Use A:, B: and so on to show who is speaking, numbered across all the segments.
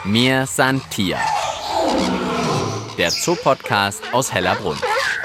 A: Mir san Tier, der Zoopodcast aus Hellerbrunn.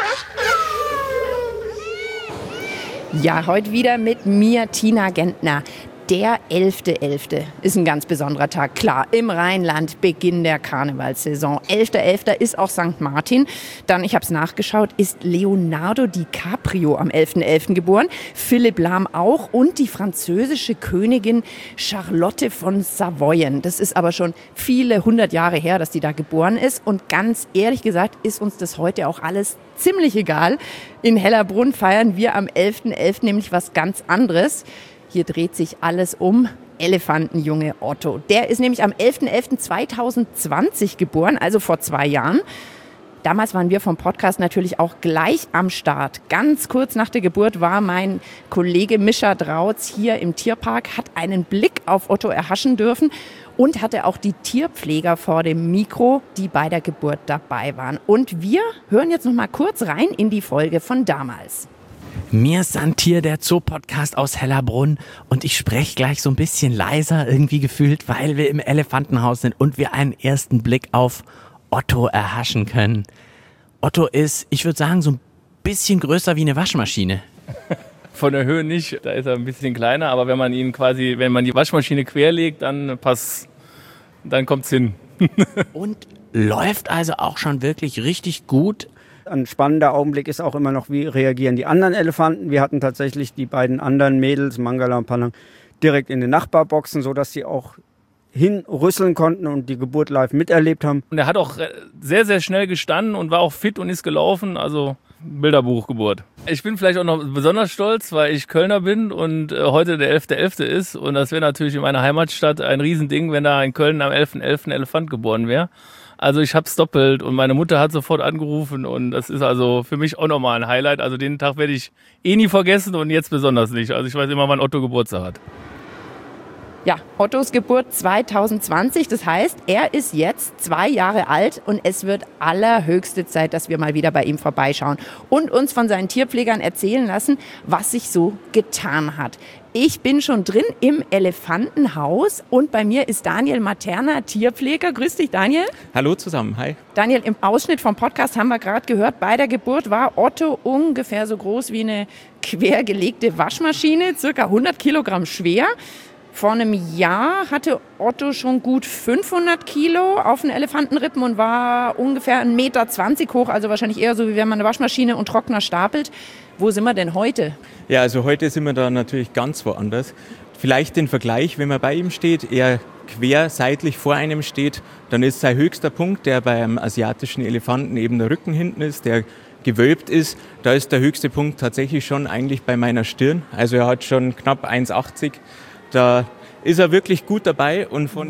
B: Ja, heute wieder mit mir, Tina Gentner. Der 11.11. ist ein ganz besonderer Tag. Klar, im Rheinland Beginn der Karnevalssaison. 11.11. ist auch St. Martin. Dann, ich habe es nachgeschaut, ist Leonardo DiCaprio am 11.11. geboren. Philipp Lahm auch und die französische Königin Charlotte von Savoyen. Das ist aber schon viele hundert Jahre her, dass die da geboren ist. Und ganz ehrlich gesagt ist uns das heute auch alles ziemlich egal. In Hellerbrunn feiern wir am 11.11. nämlich was ganz anderes. Hier dreht sich alles um Elefantenjunge Otto. Der ist nämlich am 11.11.2020 geboren, also vor 2 Jahren. Damals waren wir vom Podcast natürlich auch gleich am Start. Ganz kurz nach der Geburt war mein Kollege Mischa Drautz hier im Tierpark, hat einen Blick auf Otto erhaschen dürfen und hatte auch die Tierpfleger vor dem Mikro, die bei der Geburt dabei waren. Und wir hören jetzt noch mal kurz rein in die Folge von damals.
A: Mir san Tier, der Zoopodcast aus Hellerbrunn, und ich spreche gleich so ein bisschen leiser irgendwie gefühlt, weil wir im Elefantenhaus sind und wir einen ersten Blick auf Otto erhaschen können. Otto ist, ich würde sagen, so ein bisschen größer wie eine Waschmaschine.
C: Von der Höhe nicht, da ist er ein bisschen kleiner, aber wenn man die Waschmaschine querlegt, dann kommt's hin.
A: Und läuft also auch schon wirklich richtig gut.
D: Ein spannender Augenblick ist auch immer noch, wie reagieren die anderen Elefanten. Wir hatten tatsächlich die beiden anderen Mädels, Mangala und Panang, direkt in den Nachbarboxen, sodass sie auch hinrüsseln konnten und die Geburt live miterlebt haben.
C: Und er hat auch sehr, sehr schnell gestanden und war auch fit und ist gelaufen, also Bilderbuchgeburt. Ich bin vielleicht auch noch besonders stolz, weil ich Kölner bin und heute der 11.11. ist. Und das wäre natürlich in meiner Heimatstadt ein Riesending, wenn da in Köln am 11.11. ein Elefant geboren wäre. Also ich hab's doppelt und meine Mutter hat sofort angerufen und das ist also für mich auch nochmal ein Highlight. Also den Tag werde ich nie vergessen und jetzt besonders nicht. Also ich weiß immer, wann Otto Geburtstag hat.
B: Ja, Ottos Geburt 2020, das heißt, er ist jetzt 2 Jahre alt und es wird allerhöchste Zeit, dass wir mal wieder bei ihm vorbeischauen und uns von seinen Tierpflegern erzählen lassen, was sich so getan hat. Ich bin schon drin im Elefantenhaus und bei mir ist Daniel Materna, Tierpfleger. Grüß dich, Daniel.
E: Hallo zusammen, hi.
B: Daniel, im Ausschnitt vom Podcast haben wir gerade gehört, bei der Geburt war Otto ungefähr so groß wie eine quergelegte Waschmaschine, circa 100 Kilogramm schwer. Vor einem Jahr hatte Otto schon gut 500 Kilo auf den Elefantenrippen und war ungefähr 1,20 Meter hoch, also wahrscheinlich eher so, wie wenn man eine Waschmaschine und Trockner stapelt. Wo sind wir denn heute?
E: Ja, also heute sind wir da natürlich ganz woanders. Vielleicht den Vergleich, wenn man bei ihm steht, eher quer seitlich vor einem steht, dann ist sein höchster Punkt, der beim asiatischen Elefanten eben der Rücken hinten ist, der gewölbt ist. Da ist der höchste Punkt tatsächlich schon eigentlich bei meiner Stirn. Also er hat schon knapp 1,80. Da ist er wirklich gut dabei und von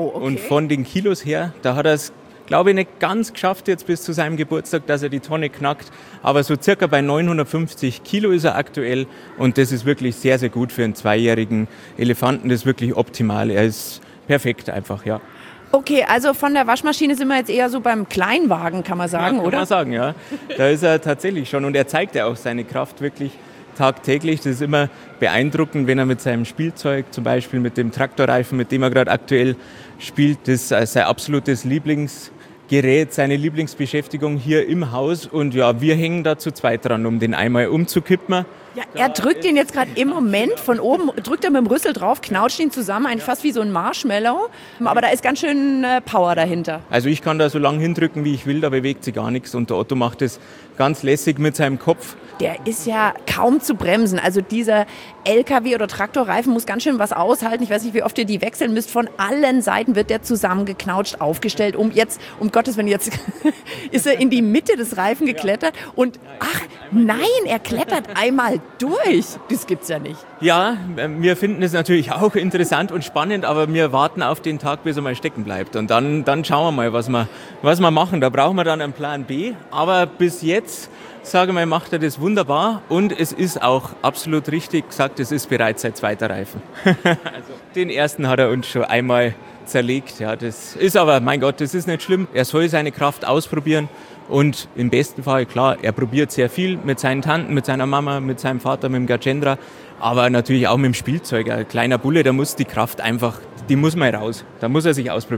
E: den Kilos her, da hat er es, glaube ich, nicht ganz geschafft jetzt bis zu seinem Geburtstag, dass er die Tonne knackt. Aber so circa bei 950 Kilo ist er aktuell und das ist wirklich sehr, sehr gut für einen 2-jährigen Elefanten. Das ist wirklich optimal. Er ist perfekt einfach, ja.
B: Okay, also von der Waschmaschine sind wir jetzt eher so beim Kleinwagen, kann man sagen,
E: ja,
B: oder?
E: Kann man sagen, ja. Da ist er tatsächlich schon und er zeigt ja auch seine Kraft wirklich tagtäglich. Das ist immer beeindruckend, wenn er mit seinem Spielzeug, zum Beispiel mit dem Traktorreifen, mit dem er gerade aktuell spielt, das ist sein absolutes Lieblingsgerät, seine Lieblingsbeschäftigung hier im Haus. Und ja, wir hängen da zu zweit dran, um den einmal umzukippen.
B: Ja, er drückt ihn jetzt gerade im Moment von oben, drückt er mit dem Rüssel drauf, knautscht ihn zusammen, eigentlich fast wie so ein Marshmallow. Aber da ist ganz schön Power dahinter.
E: Also ich kann da so lange hindrücken, wie ich will, da bewegt sich gar nichts. Und der Otto macht das ganz lässig mit seinem Kopf.
B: Der ist ja kaum zu bremsen. Also dieser LKW- oder Traktorreifen muss ganz schön was aushalten. Ich weiß nicht, wie oft ihr die wechseln müsst. Von allen Seiten wird der zusammengeknautscht, aufgestellt. Um Gottes Willen, jetzt ist er in die Mitte des Reifen geklettert. Und ach nein, er klettert einmal durch. Das gibt's ja nicht.
E: Ja, wir finden es natürlich auch interessant und spannend, aber wir warten auf den Tag, bis er mal stecken bleibt. Und dann schauen wir mal, was wir machen. Da brauchen wir dann einen Plan B. Aber bis jetzt, sage mal, macht er das wunderbar. Und es ist auch absolut richtig gesagt, es ist bereits sein 2. Reifen. Also, den ersten hat er uns schon einmal zerlegt. Ja, das ist aber, mein Gott, das ist nicht schlimm. Er soll seine Kraft ausprobieren. Und im besten Fall, klar, er probiert sehr viel mit seinen Tanten, mit seiner Mama, mit seinem Vater, mit dem Gajendra, aber natürlich auch mit dem Spielzeug. Ein kleiner Bulle, da muss die Kraft einfach, die muss mal raus. Da muss er sich ausprobieren.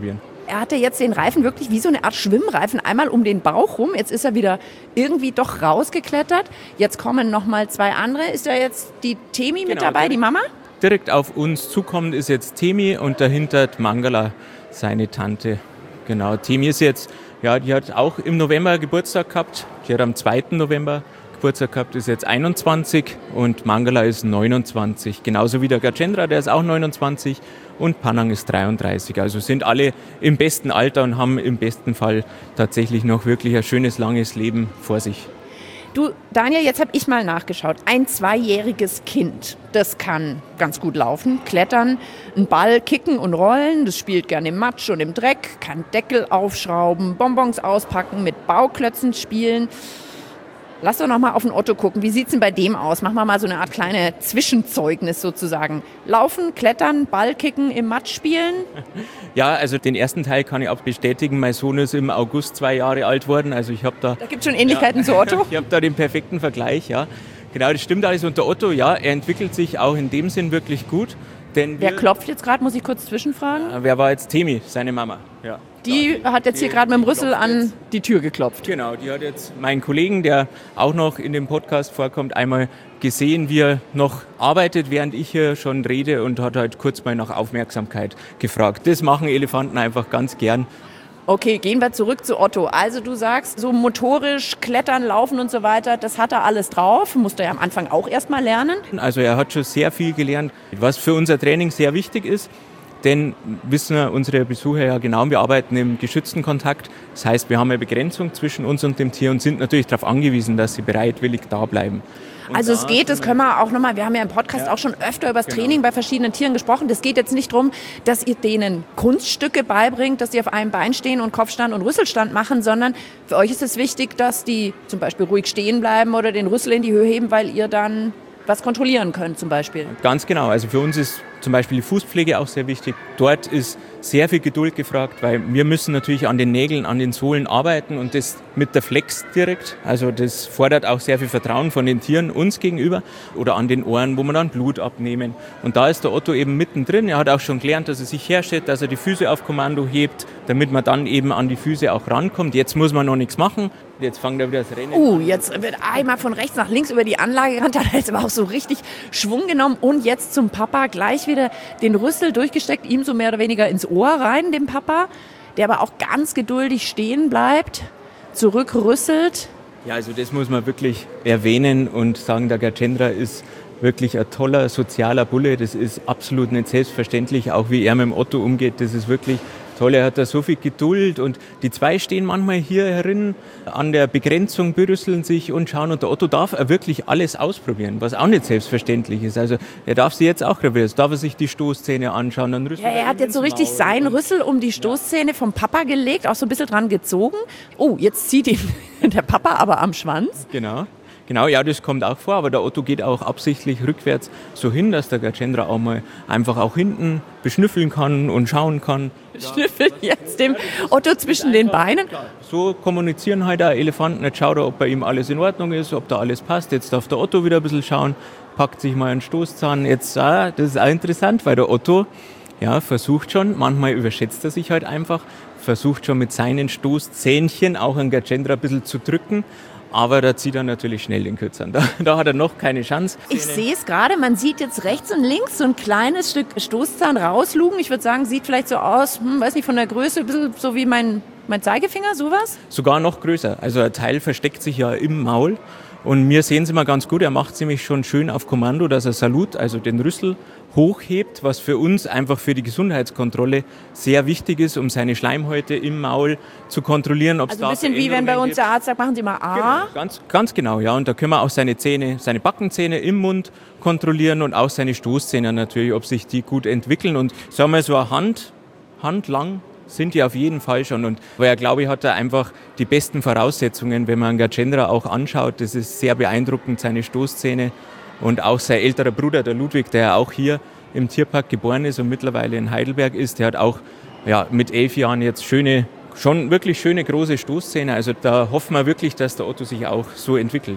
B: er hatte jetzt den Reifen wirklich wie so eine Art Schwimmreifen einmal um den Bauch rum. Jetzt ist er wieder irgendwie doch rausgeklettert. Jetzt kommen noch mal 2 andere. Ist da jetzt die Temi mit dabei, die Mama?
E: Direkt auf uns zukommend ist jetzt Temi und dahinter Mangala, seine Tante. Genau, Temi ist jetzt, ja, die hat auch im November Geburtstag gehabt. Die hat am 2. November Geburtstag gehabt, ist jetzt 21 und Mangala ist 29. Genauso wie der Gajendra, der ist auch 29 und Panang ist 33. Also sind alle im besten Alter und haben im besten Fall tatsächlich noch wirklich ein schönes, langes Leben vor sich.
B: Du, Daniel, jetzt habe ich mal nachgeschaut. Ein 2-jähriges Kind, das kann ganz gut laufen, klettern, einen Ball kicken und rollen, das spielt gerne im Matsch und im Dreck, kann Deckel aufschrauben, Bonbons auspacken, mit Bauklötzen spielen. Lass doch noch mal auf den Otto gucken. Wie sieht es denn bei dem aus? Machen wir mal so eine Art kleine Zwischenzeugnis sozusagen. Laufen, klettern, Ball kicken, im Matsch spielen?
E: Ja, also den ersten Teil kann ich auch bestätigen. Mein Sohn ist im August 2 Jahre alt worden. Also ich habe da...
B: Da gibt es schon Ähnlichkeiten zu Otto?
E: Ich habe da den perfekten Vergleich, ja. Genau, das stimmt alles. Und der Otto, ja, er entwickelt sich auch in dem Sinn wirklich gut. Denn
B: wer klopft jetzt gerade? Muss ich kurz zwischenfragen?
E: Wer war jetzt Temi, seine Mama? Ja.
B: Die hat jetzt hier gerade mit dem Rüssel an die Tür geklopft.
E: Genau, die hat jetzt meinen Kollegen, der auch noch in dem Podcast vorkommt, einmal gesehen, wie er noch arbeitet, während ich hier schon rede und hat halt kurz mal nach Aufmerksamkeit gefragt. Das machen Elefanten einfach ganz gern.
B: Okay, gehen wir zurück zu Otto. Also du sagst, so motorisch, klettern, laufen und so weiter, das hat er alles drauf. Musste er am Anfang auch erst mal lernen.
E: Also er hat schon sehr viel gelernt, was für unser Training sehr wichtig ist. Denn wissen unsere Besucher ja genau, wir arbeiten im geschützten Kontakt. Das heißt, wir haben eine Begrenzung zwischen uns und dem Tier und sind natürlich darauf angewiesen, dass sie bereitwillig da bleiben. Und
B: also es geht, das können wir auch nochmal, wir haben ja im Podcast auch schon öfter über das Training bei verschiedenen Tieren gesprochen. Das geht jetzt nicht darum, dass ihr denen Kunststücke beibringt, dass die auf einem Bein stehen und Kopfstand und Rüsselstand machen, sondern für euch ist es wichtig, dass die zum Beispiel ruhig stehen bleiben oder den Rüssel in die Höhe heben, weil ihr dann was kontrollieren könnt zum Beispiel.
E: Ganz genau, also für uns ist zum Beispiel die Fußpflege auch sehr wichtig. Dort ist sehr viel Geduld gefragt, weil wir müssen natürlich an den Nägeln, an den Sohlen arbeiten und das mit der Flex direkt. Also das fordert auch sehr viel Vertrauen von den Tieren uns gegenüber oder an den Ohren, wo wir dann Blut abnehmen. Und da ist der Otto eben mittendrin. Er hat auch schon gelernt, dass er sich herstellt, dass er die Füße auf Kommando hebt, damit man dann eben an die Füße auch rankommt. Jetzt muss man noch nichts machen. Jetzt fängt er wieder das Rennen.
B: Jetzt wird einmal von rechts nach links über die Anlage gerannt, hat jetzt aber auch so richtig Schwung genommen und jetzt zum Papa gleich wieder den Rüssel durchgesteckt, ihm so mehr oder weniger ins Ohr rein, dem Papa, der aber auch ganz geduldig stehen bleibt, zurückrüsselt.
E: Ja, also das muss man wirklich erwähnen und sagen, der Gajendra ist wirklich ein toller sozialer Bulle. Das ist absolut nicht selbstverständlich, auch wie er mit dem Otto umgeht. Das ist wirklich toll, er hat da so viel Geduld und die 2 stehen manchmal hier herin an der Begrenzung, berüsseln sich und schauen und der Otto darf wirklich alles ausprobieren, was auch nicht selbstverständlich ist. Also er darf sie jetzt auch probieren, darf er sich die Stoßzähne anschauen. Dann
B: ja, er hat jetzt so richtig seinen Rüssel um die Stoßzähne vom Papa gelegt, auch so ein bisschen dran gezogen. Oh, jetzt zieht ihn der Papa aber am Schwanz.
E: Genau, ja, das kommt auch vor, aber der Otto geht auch absichtlich rückwärts so hin, dass der Gajendra auch mal einfach auch hinten beschnüffeln kann und schauen kann.
B: Schnüffelt jetzt dem Otto zwischen den Beinen.
E: So kommunizieren halt auch Elefanten. Jetzt schaut er, ob bei ihm alles in Ordnung ist, ob da alles passt. Jetzt darf der Otto wieder ein bisschen schauen, packt sich mal einen Stoßzahn. Jetzt, das ist auch interessant, weil der Otto versucht schon, manchmal überschätzt er sich halt einfach, versucht schon mit seinen Stoßzähnchen auch einen Gajendra ein bisschen zu drücken. Aber da zieht er natürlich schnell den Kürzern. Da hat er noch keine Chance.
B: Ich sehe es gerade, man sieht jetzt rechts und links so ein kleines Stück Stoßzahn rauslugen. Ich würde sagen, sieht vielleicht so aus, weiß nicht, von der Größe, ein bisschen so wie mein Zeigefinger, sowas?
E: Sogar noch größer. Also ein Teil versteckt sich ja im Maul. Und wir sehen es immer ganz gut, er macht es nämlich schon schön auf Kommando, dass er Salut, also den Rüssel, hochhebt, was für uns einfach für die Gesundheitskontrolle sehr wichtig ist, um seine Schleimhäute im Maul zu kontrollieren. Ob's
B: also ein bisschen wie wenn bei uns der Arzt sagt, machen Sie mal A.
E: Genau, ganz genau, ja. Und da können wir auch seine Zähne, seine Backenzähne im Mund kontrollieren und auch seine Stoßzähne natürlich, ob sich die gut entwickeln. Und sagen wir so eine Hand lang sind die auf jeden Fall schon. Und weil glaube ich, hat er einfach die besten Voraussetzungen, wenn man einen Gajendra auch anschaut. Das ist sehr beeindruckend, seine Stoßzähne. Und auch sein älterer Bruder, der Ludwig, der ja auch hier im Tierpark geboren ist und mittlerweile in Heidelberg ist, der hat auch mit 11 Jahren jetzt schon wirklich schöne große Stoßzähne. Also da hoffen wir wirklich, dass der Otto sich auch so entwickelt. Ja.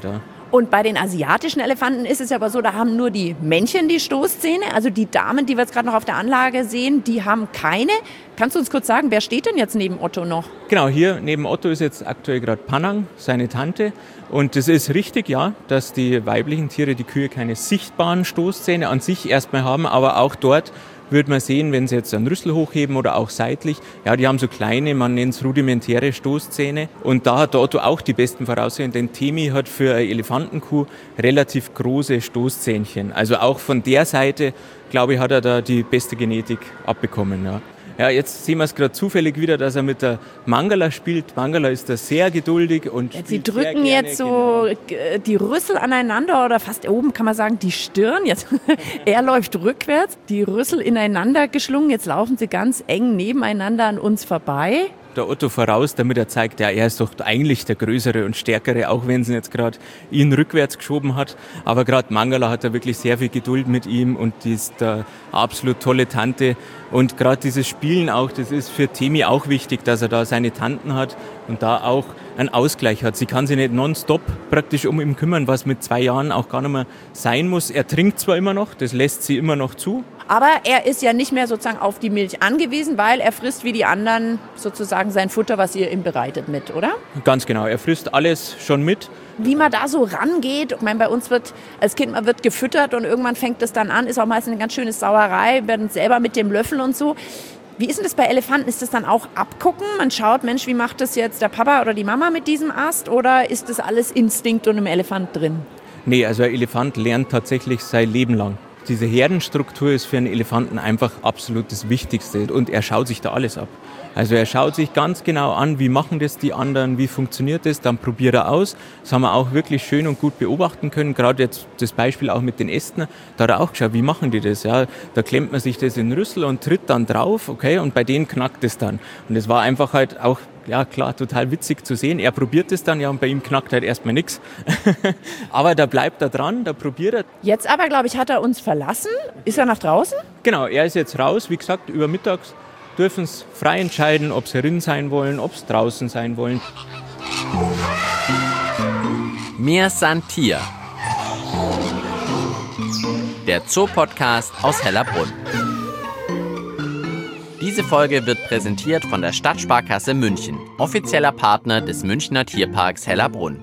B: Und bei den asiatischen Elefanten ist es aber so, da haben nur die Männchen die Stoßzähne. Also die Damen, die wir jetzt gerade noch auf der Anlage sehen, die haben keine. Kannst du uns kurz sagen, wer steht denn jetzt neben Otto noch?
E: Genau, hier neben Otto ist jetzt aktuell gerade Panang, seine Tante. Und es ist richtig, ja, dass die weiblichen Tiere, die Kühe, keine sichtbaren Stoßzähne an sich erstmal haben, aber auch dort würde man sehen, wenn sie jetzt einen Rüssel hochheben oder auch seitlich, ja, die haben so kleine, man nennt es rudimentäre Stoßzähne. Und da hat der Otto auch die besten Voraussetzungen, denn Temi hat für eine Elefantenkuh relativ große Stoßzähnchen. Also auch von der Seite, glaube ich, hat er da die beste Genetik abbekommen, ja. Ja, jetzt sehen wir es gerade zufällig wieder, dass er mit der Mangala spielt. Mangala ist da sehr geduldig und
B: ja, sie drücken jetzt so die Rüssel aneinander oder fast oben kann man sagen die Stirn. Jetzt, er läuft rückwärts, die Rüssel ineinander geschlungen. Jetzt laufen sie ganz eng nebeneinander an uns vorbei.
E: Der Otto voraus, damit er zeigt, ja, er ist doch eigentlich der Größere und Stärkere, auch wenn sie jetzt gerade ihn rückwärts geschoben hat. Aber gerade Mangala hat da wirklich sehr viel Geduld mit ihm und die ist eine absolut tolle Tante. Und gerade dieses Spielen auch, das ist für Temi auch wichtig, dass er da seine Tanten hat und da auch einen Ausgleich hat. Sie kann sich nicht nonstop praktisch um ihn kümmern, was mit 2 Jahren auch gar nicht mehr sein muss. Er trinkt zwar immer noch, das lässt sie immer noch zu.
B: Aber er ist ja nicht mehr sozusagen auf die Milch angewiesen, weil er frisst wie die anderen sozusagen sein Futter, was ihr ihm bereitet mit, oder?
E: Ganz genau, er frisst alles schon mit.
B: Wie man da so rangeht, ich meine, bei uns wird als Kind, man wird gefüttert und irgendwann fängt es dann an, ist auch meistens eine ganz schöne Sauerei, werden selber mit dem Löffel und so. Wie ist denn das bei Elefanten? Ist das dann auch abgucken? Man schaut, Mensch, wie macht das jetzt der Papa oder die Mama mit diesem Ast? Oder ist das alles Instinkt und im Elefant drin?
E: Nee, also ein Elefant lernt tatsächlich sein Leben lang. Diese Herdenstruktur ist für einen Elefanten einfach absolut das Wichtigste und er schaut sich da alles ab. Also er schaut sich ganz genau an, wie machen das die anderen, wie funktioniert das, dann probiert er aus. Das haben wir auch wirklich schön und gut beobachten können. Gerade jetzt das Beispiel auch mit den Ästen, da hat er auch geschaut, wie machen die das. Ja, da klemmt man sich das in den Rüssel und tritt dann drauf, okay, und bei denen knackt es dann. Und das war einfach halt auch, ja klar, total witzig zu sehen. Er probiert es dann, ja, und bei ihm knackt halt erstmal nichts. Aber da bleibt er dran, da probiert er.
B: Jetzt aber, glaube ich, hat er uns verlassen. Ist er nach draußen?
E: Genau, er ist jetzt raus, wie gesagt, über mittags dürfen es frei entscheiden, ob sie drin sein wollen, ob sie draußen sein wollen.
A: Mir san Tier. Der Zoo-Podcast aus Hellerbrunn. Diese Folge wird präsentiert von der Stadtsparkasse München, offizieller Partner des Münchner Tierparks Hellerbrunn.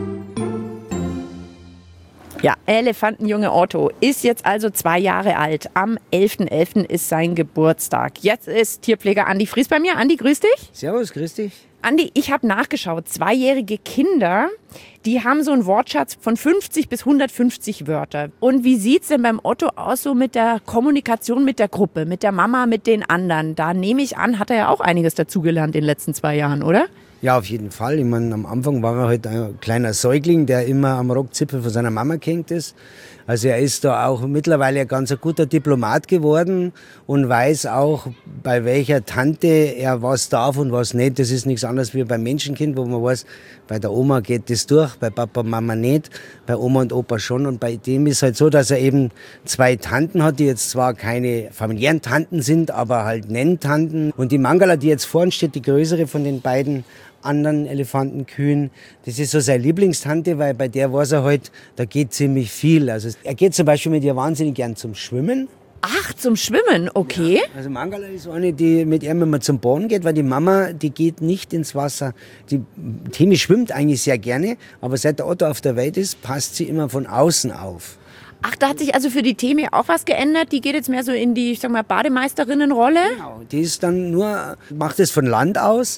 B: Ja, Elefantenjunge Otto ist jetzt also 2 Jahre alt. Am 11.11. ist sein Geburtstag. Jetzt ist Tierpfleger Andi Fries bei mir. Andi, grüß dich.
F: Servus, grüß dich.
B: Andi, ich habe nachgeschaut. 2-jährige Kinder, die haben so einen Wortschatz von 50 bis 150 Wörter. Und wie sieht's denn beim Otto aus so mit der Kommunikation mit der Gruppe, mit der Mama, mit den anderen? Da nehme ich an, hat er ja auch einiges dazugelernt in den letzten 2 Jahren, oder?
F: Ja, auf jeden Fall. Ich meine, am Anfang war er halt ein kleiner Säugling, der immer am Rockzipfel von seiner Mama gehängt ist. Also er ist da auch mittlerweile ein ganz guter Diplomat geworden und weiß auch, bei welcher Tante er was darf und was nicht. Das ist nichts anderes wie beim Menschenkind, wo man weiß, bei der Oma geht das durch, bei Papa und Mama nicht, bei Oma und Opa schon. Und bei dem ist halt so, dass er eben 2 Tanten hat, die jetzt zwar keine familiären Tanten sind, aber halt Nenntanten. Und die Mangala, die jetzt vorne steht, die größere von den beiden anderen Elefantenkühen, das ist so seine Lieblingstante, weil bei der weiß er halt, da geht ziemlich viel. Also er geht zum Beispiel mit ihr wahnsinnig gern zum Schwimmen.
B: Ach, zum Schwimmen, okay.
F: Ja, also Mangala ist eine, die mit ihr immer zum Baden geht, weil die Mama, die geht nicht ins Wasser. Die Temi schwimmt eigentlich sehr gerne, aber seit der Otto auf der Welt ist, passt sie immer von außen auf.
B: Ach, da hat sich also für die Temi auch was geändert. Die geht jetzt mehr so in die, ich sag mal, Bademeisterinnenrolle.
F: Genau, die ist dann nur, macht es von Land aus.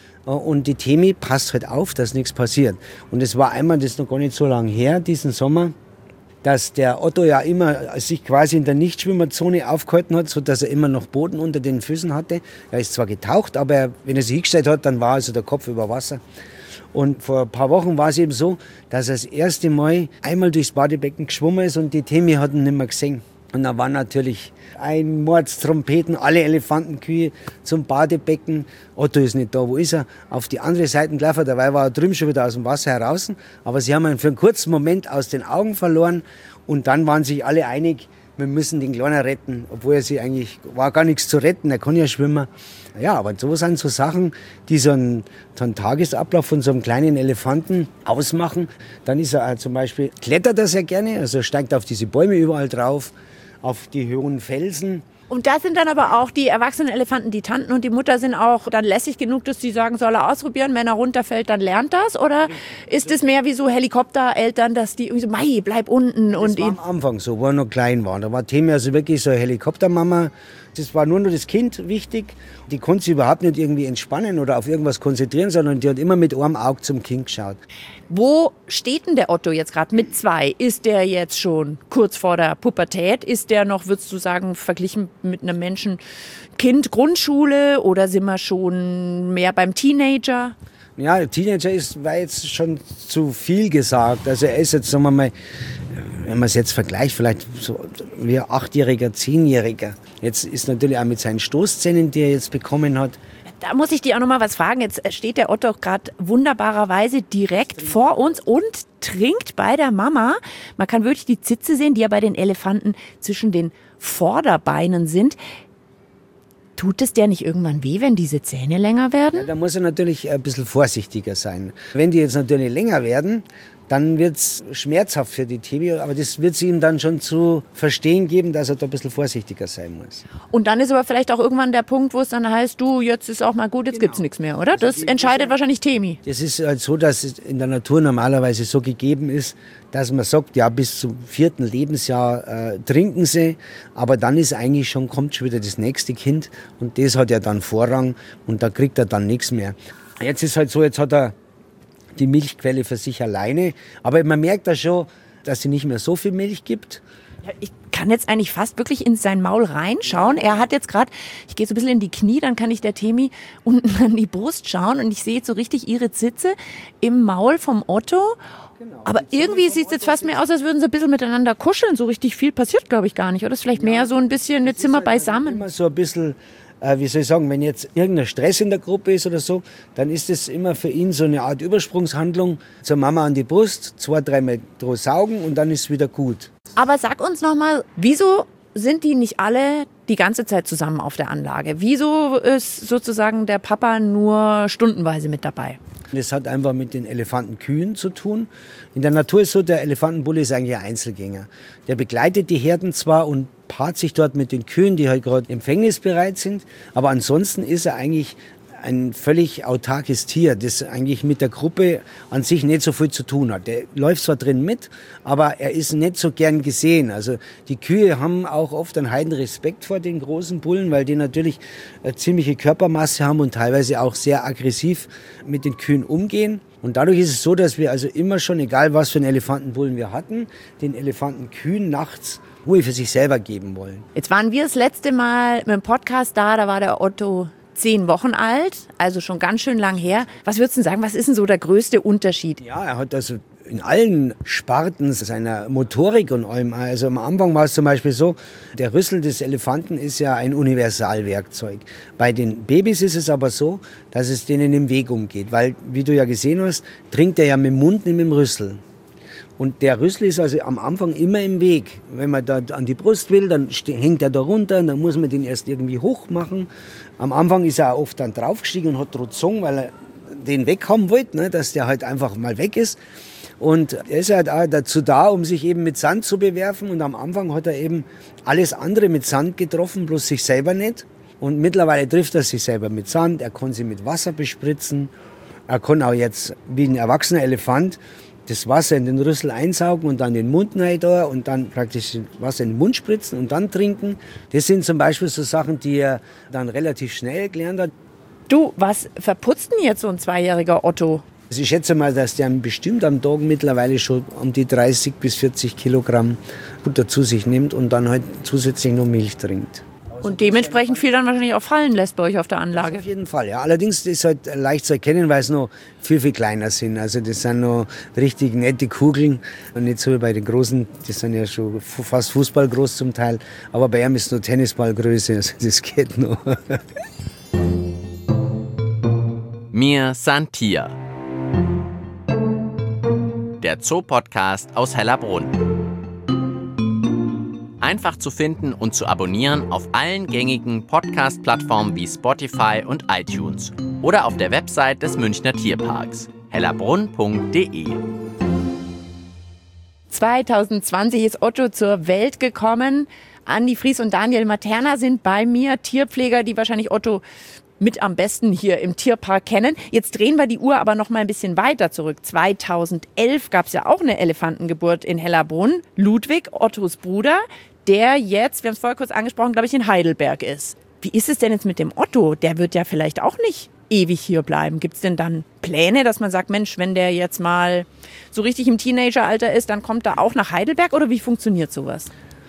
F: Und die Temi passt halt auf, dass nichts passiert. Und es war einmal, das ist noch gar nicht so lange her, diesen Sommer, dass der Otto ja immer sich quasi in der Nichtschwimmerzone aufgehalten hat, sodass er immer noch Boden unter den Füßen hatte. Er ist zwar getaucht, aber wenn er sich hingestellt hat, dann war also der Kopf über Wasser. Und vor ein paar Wochen war es eben so, dass er das erste Mal einmal durchs Badebecken geschwommen ist und die Temi hat ihn nicht mehr gesehen. Und da waren natürlich ein Mordstrompeten, alle Elefantenkühe zum Badebecken. Otto ist nicht da, wo ist er? Auf die andere Seite gelaufen, dabei war er drüben schon wieder aus dem Wasser heraus. Aber sie haben ihn für einen kurzen Moment aus den Augen verloren und dann waren sich alle einig, wir müssen den Kleinen retten, obwohl er sich eigentlich, war gar nichts zu retten, er kann ja schwimmen. Ja, aber so sind so Sachen, die so einen Tagesablauf von so einem kleinen Elefanten ausmachen. Dann ist er zum Beispiel, klettert er sehr gerne, also steigt auf diese Bäume überall drauf, auf die hohen Felsen.
B: Und da sind dann aber auch die erwachsenen Elefanten, die Tanten und die Mutter sind auch dann lässig genug, dass sie sagen, soll er ausprobieren, wenn er runterfällt, dann lernt das? Oder ist es mehr wie so Helikoptereltern, dass die irgendwie so, Mai, bleib unten?
F: Das war am Anfang so, wo er noch klein war. Da war Temi also wirklich so eine Helikoptermama. Das war nur noch das Kind wichtig. Die konnte sich überhaupt nicht irgendwie entspannen oder auf irgendwas konzentrieren, sondern die hat immer mit einem Auge zum Kind geschaut.
B: Wo steht denn der Otto jetzt gerade mit 2? Ist der jetzt schon kurz vor der Pubertät? Ist der noch, würdest du sagen, verglichen mit einem Menschen Kind Grundschule oder sind wir schon mehr beim Teenager?
F: Ja, Teenager war jetzt schon zu viel gesagt. Also er ist jetzt, sagen wir mal, wenn man es jetzt vergleicht, vielleicht so wie ein 8-Jähriger, 10-Jähriger. Jetzt ist natürlich auch mit seinen Stoßzähnen, die er jetzt bekommen hat.
B: Da muss ich dir auch noch mal was fragen. Jetzt steht der Otto gerade wunderbarerweise direkt vor uns und trinkt bei der Mama. Man kann wirklich die Zitze sehen, die ja bei den Elefanten zwischen den Vorderbeinen sind. Tut es der nicht irgendwann weh, wenn diese Zähne länger werden?
F: Ja, da muss er natürlich ein bisschen vorsichtiger sein. Wenn die jetzt natürlich länger werden, dann wird es schmerzhaft für die Temi, aber das wird sie ihm dann schon zu verstehen geben, dass er da ein bisschen vorsichtiger sein muss.
B: Und dann ist aber vielleicht auch irgendwann der Punkt, wo es dann heißt, du, jetzt ist auch mal gut, jetzt gibt's nichts mehr, oder? Das entscheidet wahrscheinlich Temi.
F: Das ist halt so, dass es in der Natur normalerweise so gegeben ist, dass man sagt, ja, bis zum 4. Lebensjahr trinken sie, aber dann ist eigentlich schon, kommt schon wieder das nächste Kind und das hat ja dann Vorrang und da kriegt er dann nichts mehr. Jetzt ist halt so, jetzt hat er die Milchquelle für sich alleine, aber man merkt da schon, dass sie nicht mehr so viel Milch gibt.
B: Ja, ich kann jetzt eigentlich fast wirklich in sein Maul reinschauen. Er hat jetzt gerade, ich gehe so ein bisschen in die Knie, dann kann ich der Temi unten an die Brust schauen und ich sehe jetzt so richtig ihre Zitze im Maul vom Otto. Genau. Aber irgendwie sieht es jetzt fast mehr aus, als würden sie ein bisschen miteinander kuscheln. So richtig viel passiert, glaube ich, gar nicht. Oder ist vielleicht mehr so ein bisschen ein Zimmer beisammen?
F: Immer so ein bisschen, wie soll ich sagen, wenn jetzt irgendein Stress in der Gruppe ist oder so, dann ist es immer für ihn so eine Art Übersprungshandlung. Zur Mama an die Brust, 2-3 Mal drauf saugen und dann ist es wieder gut.
B: Aber sag uns nochmal, wieso sind die nicht alle die ganze Zeit zusammen auf der Anlage? Wieso ist sozusagen der Papa nur stundenweise mit dabei?
F: Das hat einfach mit den Elefantenkühen zu tun. In der Natur ist so, der Elefantenbulle ist eigentlich ein Einzelgänger. Der begleitet die Herden zwar und paart sich dort mit den Kühen, die halt gerade empfängnisbereit sind, aber ansonsten ist er eigentlich ein völlig autarkes Tier, das eigentlich mit der Gruppe an sich nicht so viel zu tun hat. Der läuft zwar drin mit, aber er ist nicht so gern gesehen. Also die Kühe haben auch oft einen heiden Respekt vor den großen Bullen, weil die natürlich eine ziemliche Körpermasse haben und teilweise auch sehr aggressiv mit den Kühen umgehen. Und dadurch ist es so, dass wir also immer schon, egal was für einen Elefantenbullen wir hatten, den Elefantenkühen nachts Ruhe für sich selber geben wollen.
B: Jetzt waren wir das letzte Mal mit dem Podcast da war der Otto 10 Wochen alt, also schon ganz schön lang her. Was würdest du sagen, was ist denn so der größte Unterschied?
F: Ja, er hat also in allen Sparten seiner Motorik und allem, also am Anfang war es zum Beispiel so, der Rüssel des Elefanten ist ja ein Universalwerkzeug. Bei den Babys ist es aber so, dass es denen im Weg umgeht, weil, wie du ja gesehen hast, trinkt er ja mit dem Mund, nicht mit dem Rüssel. Und der Rüssel ist also am Anfang immer im Weg. Wenn man da an die Brust will, dann hängt er da runter, dann muss man den erst irgendwie hoch machen. Am Anfang ist er auch oft dann draufgestiegen und hat dort gezogen, weil er den weghaben wollte, ne, dass der halt einfach mal weg ist. Und er ist halt auch dazu da, um sich eben mit Sand zu bewerfen. Und am Anfang hat er eben alles andere mit Sand getroffen, bloß sich selber nicht. Und mittlerweile trifft er sich selber mit Sand, er kann sie mit Wasser bespritzen. Er kann auch jetzt, wie ein erwachsener Elefant, das Wasser in den Rüssel einsaugen und dann den Mund rein da und dann praktisch das Wasser in den Mund spritzen und dann trinken. Das sind zum Beispiel so Sachen, die er dann relativ schnell gelernt hat.
B: Du, was verputzt denn jetzt so ein 2-jähriger Otto?
F: Also ich schätze mal, dass der bestimmt am Tag mittlerweile schon um die 30 bis 40 Kilogramm Futter zu sich nimmt und dann halt zusätzlich noch Milch trinkt.
B: Und dementsprechend viel dann wahrscheinlich auch fallen lässt bei euch auf der Anlage.
F: Auf jeden Fall, ja. Allerdings ist es halt leicht zu erkennen, weil es noch viel, viel kleiner sind. Also das sind noch richtig nette Kugeln und nicht so wie bei den Großen, die sind ja schon fast fußballgroß zum Teil. Aber bei ihm ist nur Tennisballgröße, also das geht noch.
A: Mir Santia. Der Zoo-Podcast aus Hellerbrunn. einfach zu finden und zu abonnieren auf allen gängigen Podcast-Plattformen wie Spotify und iTunes oder auf der Website des Münchner Tierparks hellerbrunn.de.
B: 2020 ist Otto zur Welt gekommen. Andi Fries und Daniel Materna sind bei mir, Tierpfleger, die wahrscheinlich Otto mit am besten hier im Tierpark kennen. Jetzt drehen wir die Uhr aber noch mal ein bisschen weiter zurück. 2011 gab es ja auch eine Elefantengeburt in Hellerbrunn. Ludwig, Ottos Bruder, der jetzt, wir haben es vorher kurz angesprochen, glaube ich, in Heidelberg ist. Wie ist es denn jetzt mit dem Otto? Der wird ja vielleicht auch nicht ewig hier bleiben. Gibt es denn dann Pläne, dass man sagt, Mensch, wenn der jetzt mal so richtig im Teenageralter ist, dann kommt er auch nach Heidelberg? Oder wie funktioniert sowas?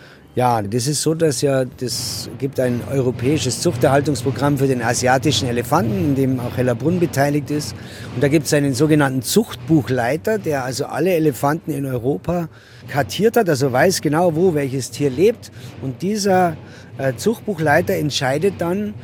F: Ja, das ist so, das gibt ein europäisches Zuchterhaltungsprogramm für den asiatischen Elefanten, in dem auch Hellerbrunn beteiligt ist. Und da gibt es einen sogenannten Zuchtbuchleiter, der also alle Elefanten in Europa kartiert hat, also weiß genau, wo welches Tier lebt. Und dieser Zuchtbuchleiter entscheidet dann,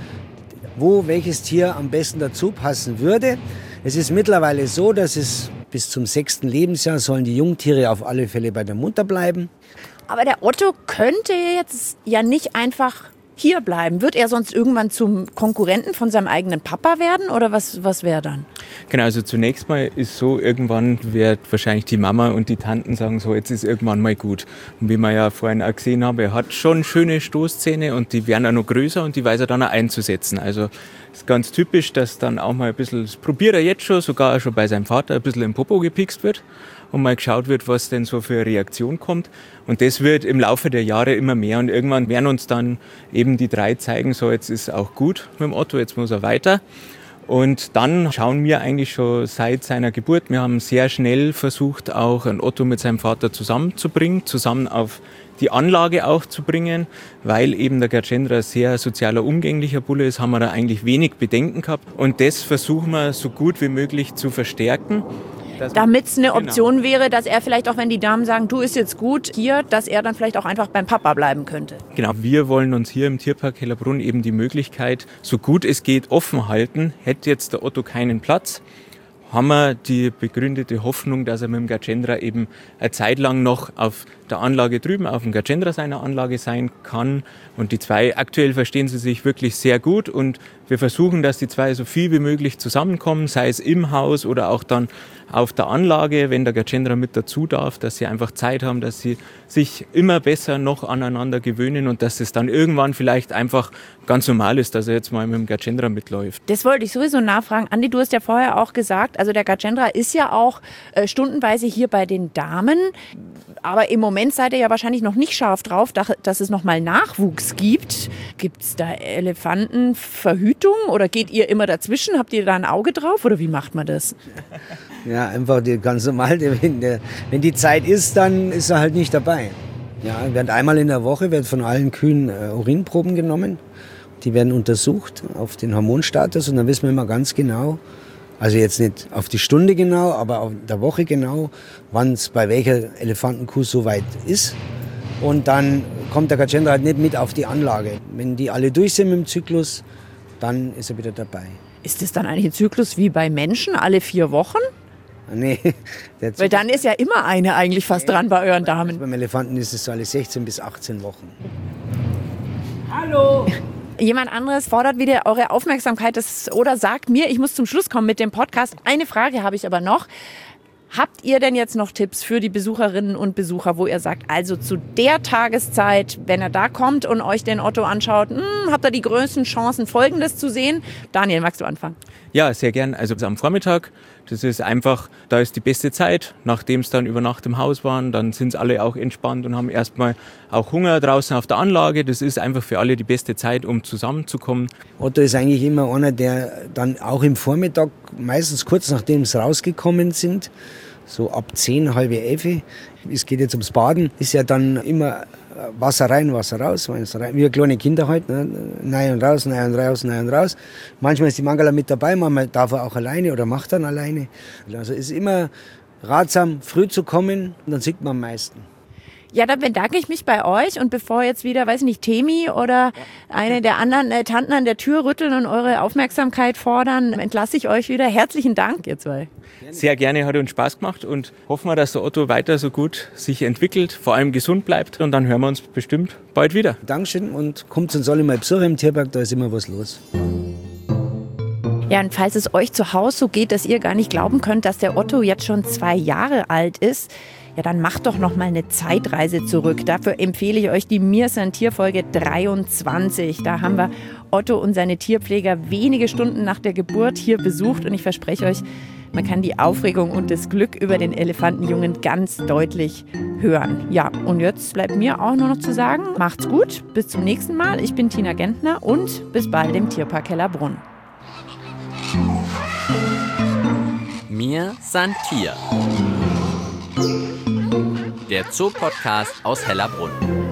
F: wo welches Tier am besten dazu passen würde. Es ist mittlerweile so, dass es bis zum 6. Lebensjahr sollen die Jungtiere auf alle Fälle bei der Mutter bleiben.
B: Aber der Otto könnte jetzt ja nicht einfach hier bleiben. Wird er sonst irgendwann zum Konkurrenten von seinem eigenen Papa werden oder was wäre dann?
E: Genau, also zunächst mal ist so, irgendwann wird wahrscheinlich die Mama und die Tanten sagen, so jetzt ist irgendwann mal gut. Und wie wir ja vorhin auch gesehen haben, er hat schon schöne Stoßzähne und die werden auch noch größer und die weiß er dann auch einzusetzen. Also ist ganz typisch, dass dann auch mal ein bisschen, das probiert er jetzt schon, sogar schon bei seinem Vater, ein bisschen im Popo gepikst wird und mal geschaut wird, was denn so für eine Reaktion kommt. Und das wird im Laufe der Jahre immer mehr und irgendwann werden uns dann eben die 3 zeigen, so jetzt ist auch gut mit dem Otto, jetzt muss er weiter. Und dann schauen wir eigentlich schon seit seiner Geburt. Wir haben sehr schnell versucht, auch einen Otto mit seinem Vater zusammenzubringen, zusammen auf die Anlage auch zu bringen, weil eben der Gajendra ein sehr sozialer, umgänglicher Bulle ist, haben wir da eigentlich wenig Bedenken gehabt. Und das versuchen wir so gut wie möglich zu verstärken.
B: Damit es eine Option wäre, dass er vielleicht auch, wenn die Damen sagen, du ist jetzt gut hier, dass er dann vielleicht auch einfach beim Papa bleiben könnte.
E: Genau, wir wollen uns hier im Tierpark Hellerbrunn eben die Möglichkeit, so gut es geht, offen halten. Hätte jetzt der Otto keinen Platz, haben wir die begründete Hoffnung, dass er mit dem Gajendra eben eine Zeit lang noch auf der Anlage drüben, auf dem Gajendra seiner Anlage sein kann. Und die 2, aktuell verstehen sie sich wirklich sehr gut und wir versuchen, dass die 2 so viel wie möglich zusammenkommen, sei es im Haus oder auch dann auf der Anlage, wenn der Gajendra mit dazu darf, dass sie einfach Zeit haben, dass sie sich immer besser noch aneinander gewöhnen und dass es dann irgendwann vielleicht einfach ganz normal ist, dass er jetzt mal mit dem Gajendra mitläuft.
B: Das wollte ich sowieso nachfragen. Andi, du hast ja vorher auch gesagt, also der Gajendra ist ja auch stundenweise hier bei den Damen, aber im Moment seid ihr ja wahrscheinlich noch nicht scharf drauf, dass es nochmal Nachwuchs gibt. Gibt es da Elefantenverhütung oder geht ihr immer dazwischen? Habt ihr da ein Auge drauf oder wie macht man das?
F: Ja, einfach ganz normal. Wenn die Zeit ist, dann ist er halt nicht dabei. Ja, einmal in der Woche wird von allen Kühen Urinproben genommen. Die werden untersucht auf den Hormonstatus und dann wissen wir immer ganz genau, also jetzt nicht auf die Stunde genau, aber auf der Woche genau, wann es bei welcher Elefantenkuh so weit ist. Und dann kommt der Gajendra halt nicht mit auf die Anlage. Wenn die alle durch sind mit dem Zyklus, dann ist er wieder dabei.
B: Ist das dann eigentlich ein Zyklus wie bei Menschen, alle 4 Wochen?
F: Nee.
B: Weil dann ist ja immer eine eigentlich fast dran bei euren Damen.
F: Beim Elefanten ist es so alle 16 bis 18 Wochen.
B: Hallo! Jemand anderes fordert wieder eure Aufmerksamkeit oder sagt mir, ich muss zum Schluss kommen mit dem Podcast. Eine Frage habe ich aber noch. Habt ihr denn jetzt noch Tipps für die Besucherinnen und Besucher, wo ihr sagt, also zu der Tageszeit, wenn er da kommt und euch den Otto anschaut, habt ihr die größten Chancen, Folgendes zu sehen? Daniel, magst du anfangen?
E: Ja, sehr gern. Also am Vormittag, das ist einfach, da ist die beste Zeit. Nachdem es dann über Nacht im Haus waren, dann sind alle auch entspannt und haben erstmal auch Hunger draußen auf der Anlage. Das ist einfach für alle die beste Zeit, um zusammenzukommen.
F: Otto ist eigentlich immer einer, der dann auch im Vormittag, meistens kurz nachdem es rausgekommen sind, so ab 10, halb 11, es geht jetzt ums Baden, ist ja dann immer Wasser rein, Wasser raus. Wie kleine Kinder halt, ne? Rein und raus, rein und raus, rein und raus. Manchmal ist die Mangala mit dabei, manchmal darf er auch alleine oder macht dann alleine. Also es ist immer ratsam, früh zu kommen und dann sieht man am meisten.
B: Ja, dann bedanke ich mich bei euch und bevor jetzt wieder, weiß ich nicht, Temi oder eine der anderen Tanten an der Tür rütteln und eure Aufmerksamkeit fordern, entlasse ich euch wieder. Herzlichen Dank, ihr zwei.
E: Sehr gerne, hat uns Spaß gemacht und hoffen wir, dass der Otto weiter so gut sich entwickelt, vor allem gesund bleibt und dann hören wir uns bestimmt bald wieder.
F: Dankeschön und kommt uns alle mal besuchen im Tierpark, da ist immer was los.
B: Ja, und falls es euch zu Hause so geht, dass ihr gar nicht glauben könnt, dass der Otto jetzt schon 2 Jahre alt ist, ja, dann macht doch noch mal eine Zeitreise zurück. Dafür empfehle ich euch die Mir san Tier Folge 23. Da haben wir Otto und seine Tierpfleger wenige Stunden nach der Geburt hier besucht und ich verspreche euch, man kann die Aufregung und das Glück über den Elefantenjungen ganz deutlich hören. Ja, und jetzt bleibt mir auch nur noch zu sagen, macht's gut, bis zum nächsten Mal. Ich bin Tina Gentner und bis bald im Tierpark Hellerbrunn.
A: Mir san Tier. Der Zoo-Podcast aus Hellerbrunn.